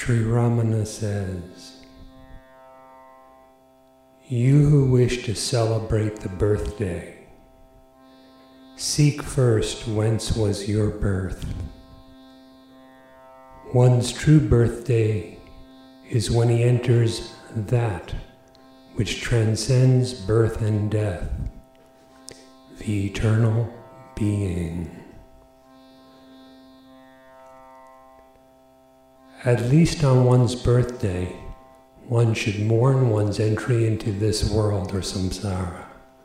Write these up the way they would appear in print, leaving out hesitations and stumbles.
Sri Ramana says, "You who wish to celebrate the birthday, seek first whence was your birth. One's true birthday is when he enters that which transcends birth and death, the eternal being." At least on one's birthday, one should mourn one's entry into this world or samsara.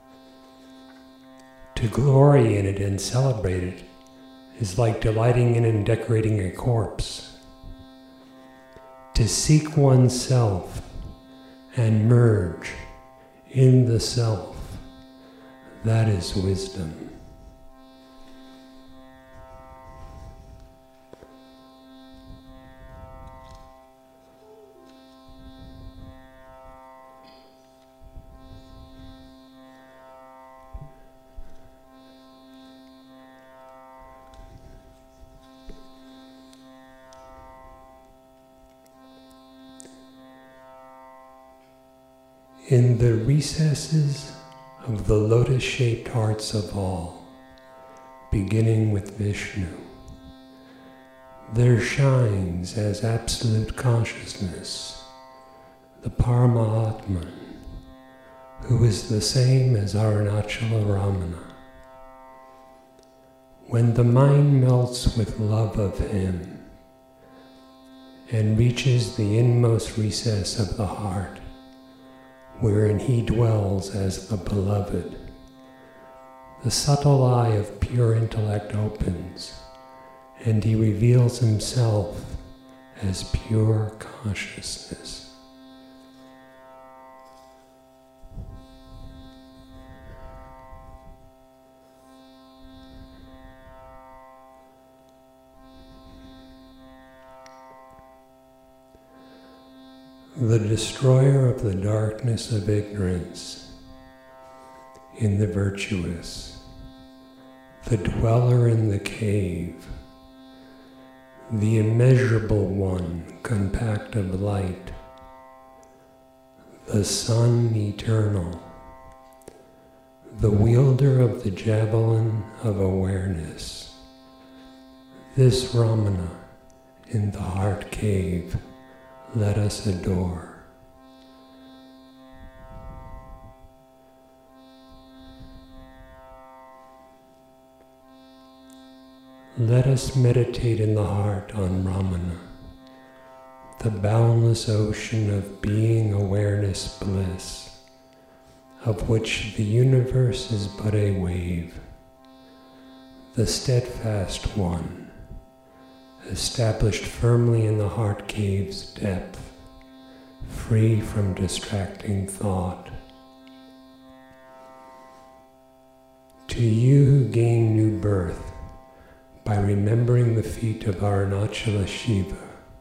To glory in it and celebrate it is like delighting in and decorating a corpse. To seek oneself and merge in the self, that is wisdom. In the recesses of the lotus-shaped hearts of all, beginning with Vishnu, there shines as absolute consciousness the Paramatman, who is the same as Arunachala Ramana. When the mind melts with love of him and reaches the inmost recess of the heart, wherein he dwells as the beloved, the subtle eye of pure intellect opens, and he reveals himself as pure consciousness. The destroyer of the darkness of ignorance in the virtuous, the dweller in the cave, the immeasurable one, compact of light, the sun eternal, the wielder of the javelin of awareness, this Ramana in the heart cave, let us adore. Let us meditate in the heart on Ramana, the boundless ocean of being, awareness, bliss, of which the universe is but a wave, the steadfast one, established firmly in the heart cave's depth, free from distracting thought. To you who gain new birth by remembering the feet of Arunachala Shiva,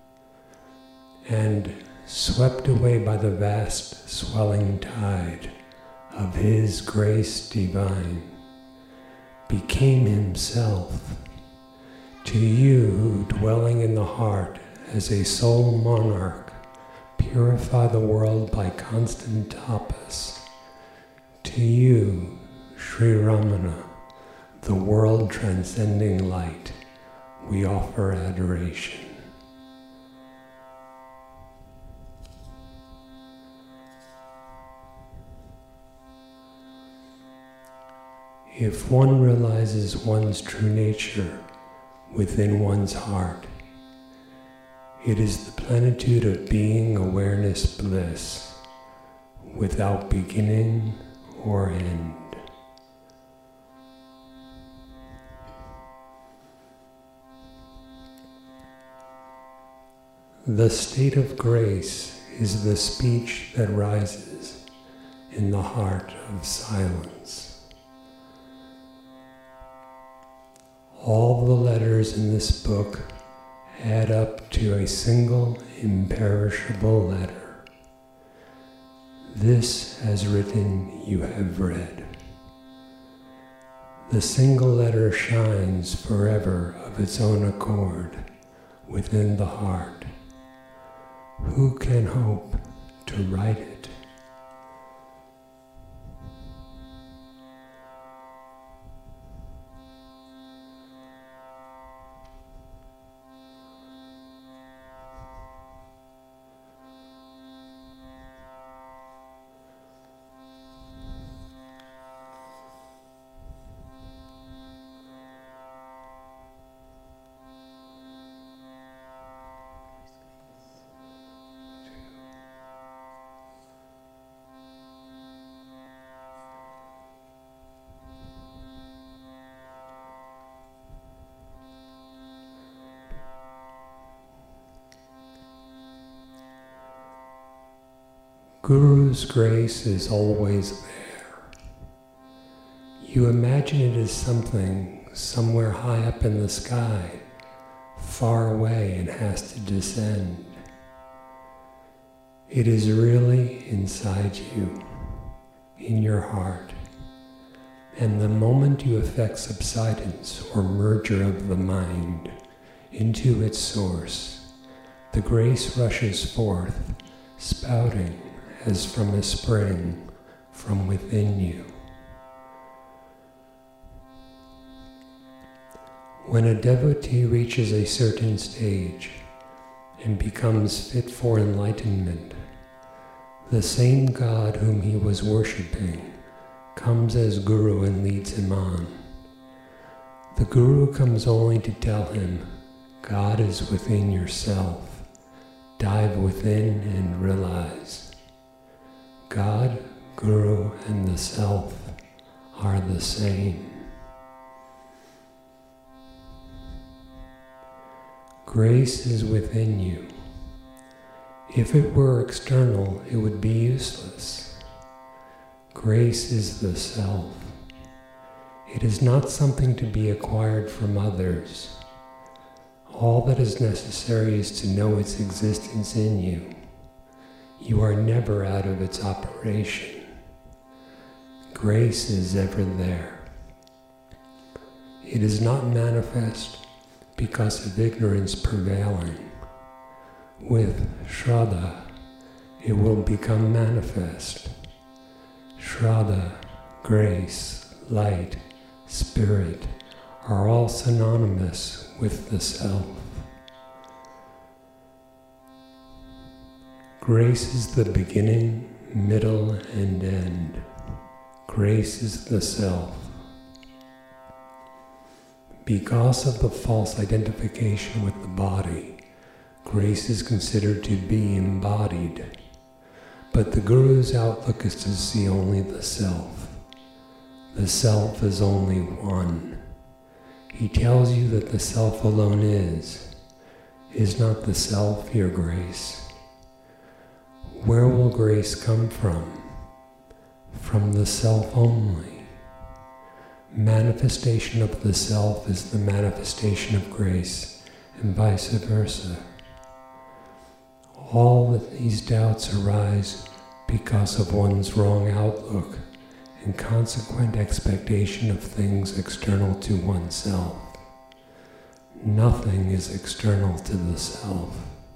and swept away by the vast swelling tide of his grace divine, became himself, to you who, dwelling in the heart as a soul monarch, purify the world by constant tapas, to you, Sri Ramana, the world transcending light, we offer adoration. If one realizes one's true nature within one's heart, it is the plenitude of being, awareness, bliss, without beginning or end. The state of grace is the speech that rises in the heart of silence. All the letters in this book add up to a single imperishable letter. This, as written, you have read. The single letter shines forever of its own accord within the heart, Who can hope to right it? Guru's grace is always there. You imagine it as something somewhere high up in the sky, far away and has to descend. It is really inside you, in your heart. And the moment you effect subsidence or merger of the mind into its source, the grace rushes forth, spouting as from a spring from within you. When a devotee reaches a certain stage and becomes fit for enlightenment, the same God whom he was worshipping comes as Guru and leads him on. The Guru comes only to tell him, God is within yourself. Dive within and realize. God, Guru, and the Self are the same. Grace is within you. If it were external, it would be useless. Grace is the Self. It is not something to be acquired from others. All that is necessary is to know its existence in you. You are never out of its operation. Grace is ever there. It is not manifest because of ignorance prevailing. With Shraddha, it will become manifest. Shraddha, grace, light, spirit are all synonymous with the Self. Grace is the beginning, middle, and end. Grace is the Self. Because of the false identification with the body, grace is considered to be embodied. But the Guru's outlook is to see only the Self. The Self is only one. He tells you that the Self alone is. Is not the Self your grace? Where will grace come from? From the Self only. Manifestation of the Self is the manifestation of grace, and vice versa. All of these doubts arise because of one's wrong outlook and consequent expectation of things external to oneself. Nothing is external to the Self.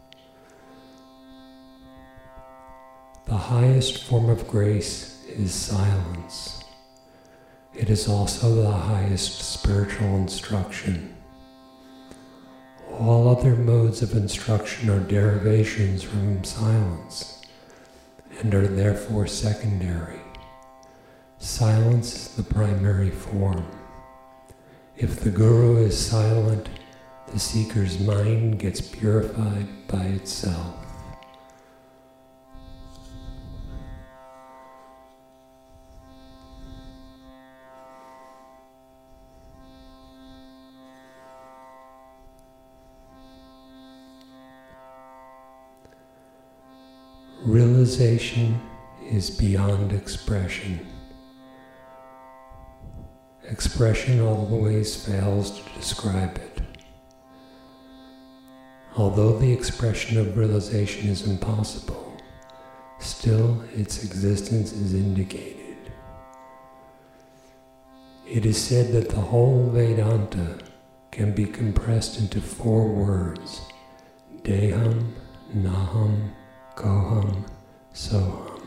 The highest form of grace is silence. It is also the highest spiritual instruction. All other modes of instruction are derivations from silence and are therefore secondary. Silence is the primary form. If the Guru is silent, the seeker's mind gets purified by itself. Realization is beyond expression. Expression always fails to describe it. Although the expression of realization is impossible, still its existence is indicated. It is said that the whole Vedanta can be compressed into 4 words: Deham, Naham, Koham, Soham.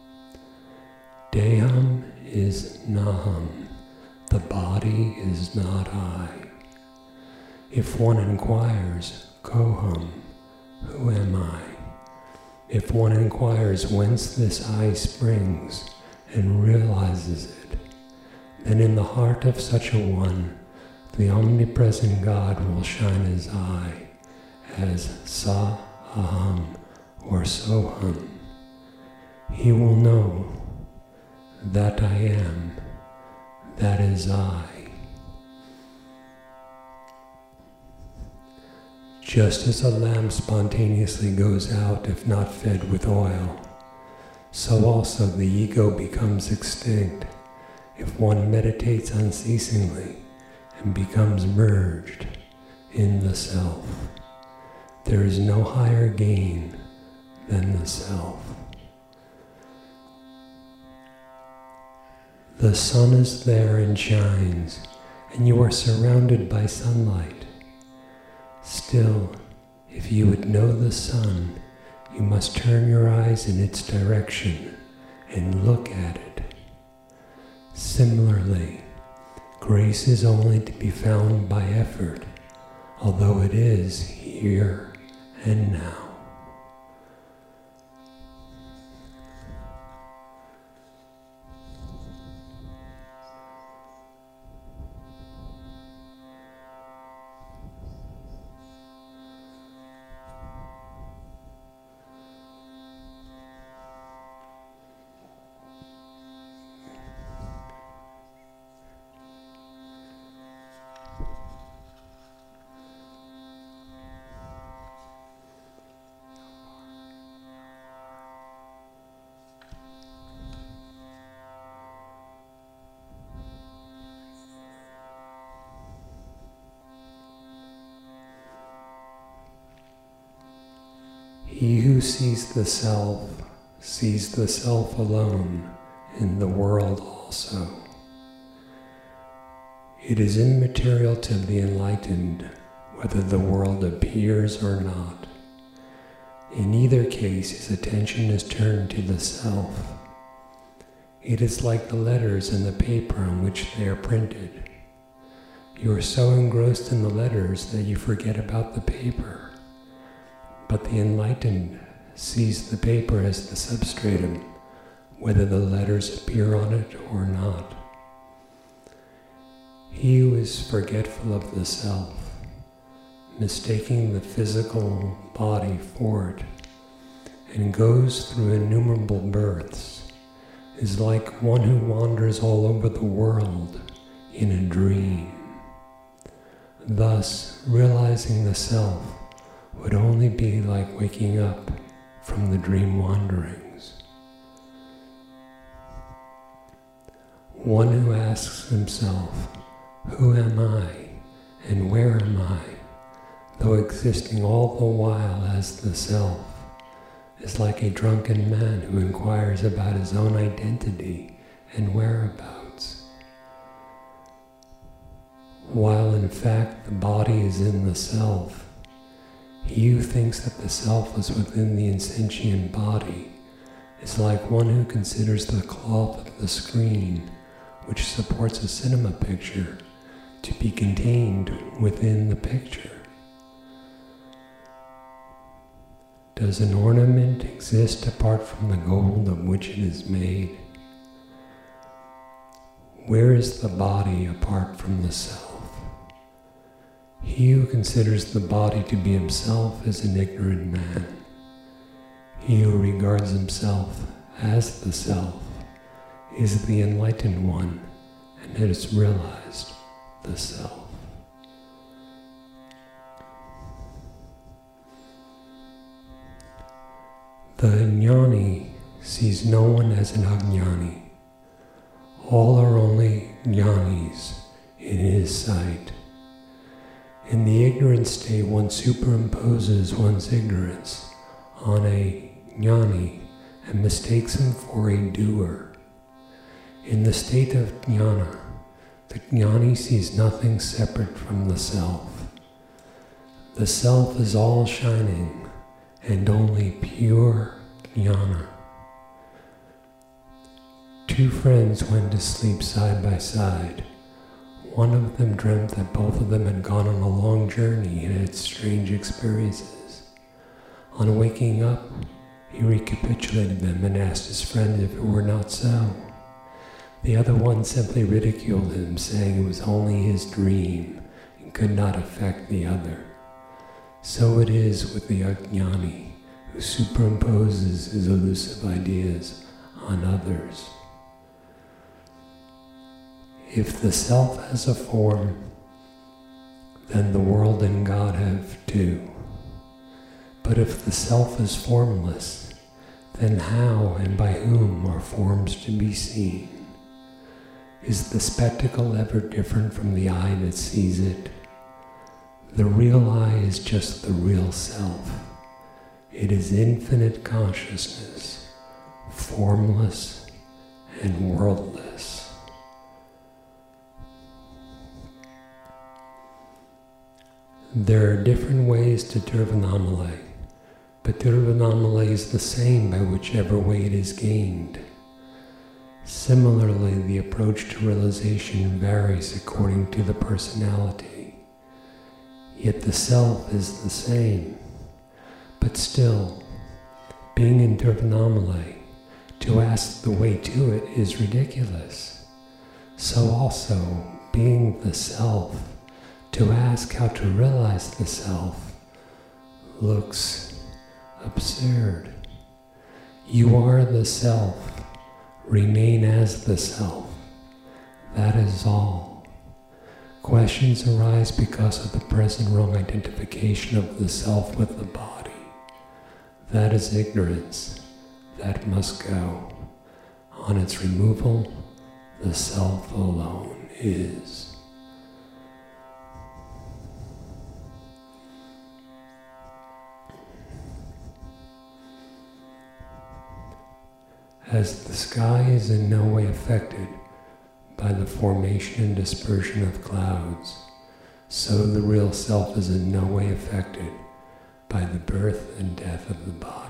Deham is Naham, the body is not I. If one inquires, Koham, who am I? If one inquires whence this I springs and realizes it, then in the heart of such a one, the omnipresent God will shine as I, as Sa, Aham, or Soham. He will know that I am, that is I. Just as a lamp spontaneously goes out if not fed with oil, so also the ego becomes extinct if one meditates unceasingly and becomes merged in the self. There is no higher gain than the self. The sun is there and shines, and you are surrounded by sunlight. Still, if you would know the sun, you must turn your eyes in its direction and look at it. Similarly, grace is only to be found by effort, although it is here and now. He who sees the self alone in the world also. It is immaterial to the enlightened whether the world appears or not. In either case, his attention is turned to the self. It is like the letters in the paper on which they are printed. You are so engrossed in the letters that you forget about the paper. But the enlightened sees the paper as the substratum, whether the letters appear on it or not. He who is forgetful of the self, mistaking the physical body for it, and goes through innumerable births, is like one who wanders all over the world in a dream. Thus, realizing the self would only be like waking up from the dream wanderings. One who asks himself, who am I and where am I, though existing all the while as the self, is like a drunken man who inquires about his own identity and whereabouts, while in fact the body is in the self. He who thinks that the self is within the insentient body is like one who considers the cloth of the screen, which supports a cinema picture, to be contained within the picture. Does an ornament exist apart from the gold of which it is made? Where is the body apart from the self? He who considers the body to be himself is an ignorant man. He who regards himself as the self is the enlightened one and has realized the self. The jnani sees no one as an ajnani. All are only jnanis in his sight. In the ignorant state, one superimposes one's ignorance on a jnani and mistakes him for a doer. In the state of jnana, the jnani sees nothing separate from the self. The self is all shining, and only pure jnana. Two friends went to sleep side by side. One of them dreamt that both of them had gone on a long journey and had strange experiences. On waking up, he recapitulated them and asked his friend if it were not so. The other one simply ridiculed him, saying it was only his dream and could not affect the other. So it is with the ajnani, who superimposes his elusive ideas on others. If the self has a form, then the world and God have too. But if the self is formless, then how and by whom are forms to be seen? Is the spectacle ever different from the eye that sees it? The real eye is just the real self. It is infinite consciousness, formless and worldless. There are different ways to Tirvannamalai, but Tirvannamalai is the same by whichever way it is gained. Similarly, the approach to realization varies according to the personality. Yet the self is the same. But still, being in Tirvannamalai, to ask the way to it is ridiculous. So also, being the self, to ask how to realize the self looks absurd. You are the self. Remain as the self. That is all. Questions arise because of the present wrong identification of the self with the body. That is ignorance. That must go. On its removal, the self alone is. As the sky is in no way affected by the formation and dispersion of clouds, so the real self is in no way affected by the birth and death of the body.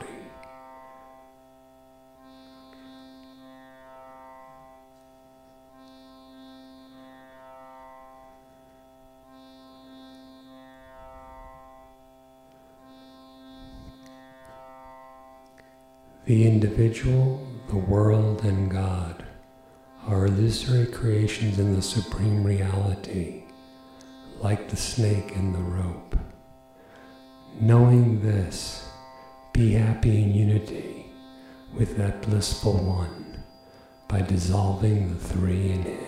The individual, the world, and God are illusory creations in the supreme reality, like the snake and the rope. Knowing this, be happy in unity with that blissful one by dissolving the three in him.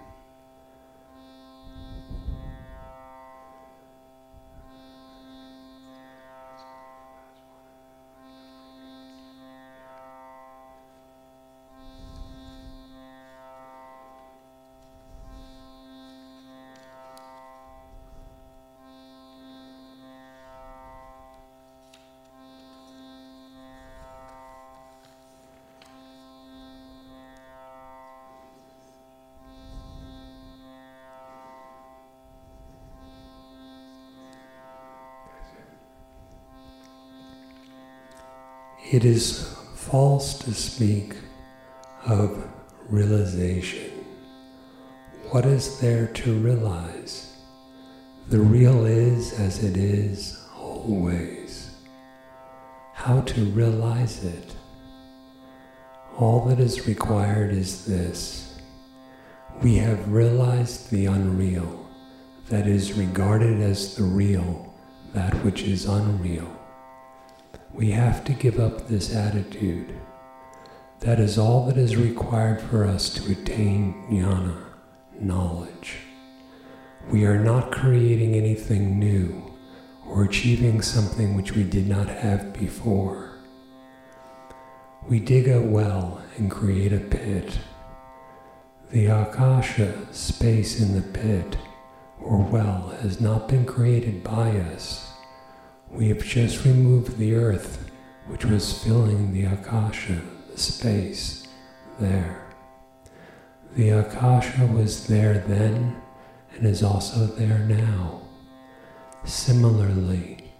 It is false to speak of realization. What is there to realize? The real is as it is always. How to realize it? All that is required is this. We have realized the unreal, that is regarded as the real, that which is unreal. We have to give up this attitude. That is all that is required for us to attain jnana, knowledge. We are not creating anything new or achieving something which we did not have before. We dig a well and create a pit. The akasha, space in the pit or well, has not been created by us. We have just removed the earth which was filling the akasha, the space, there. The akasha was there then and is also there now. Similarly,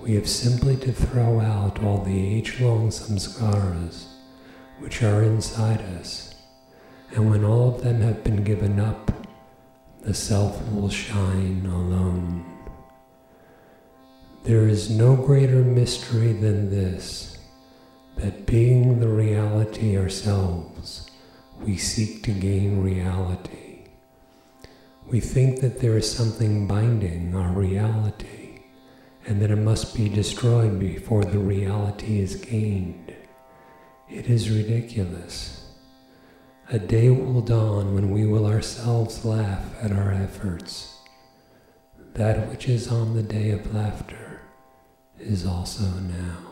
We have simply to throw out all the age-long samskaras which are inside us, and when all of them have been given up, the self will shine alone. There is no greater mystery than this, that being the reality ourselves, we seek to gain reality. We think that there is something binding our reality, and that it must be destroyed before the reality is gained. It is ridiculous. A day will dawn when we will ourselves laugh at our efforts. That which is on the day of laughter is also now.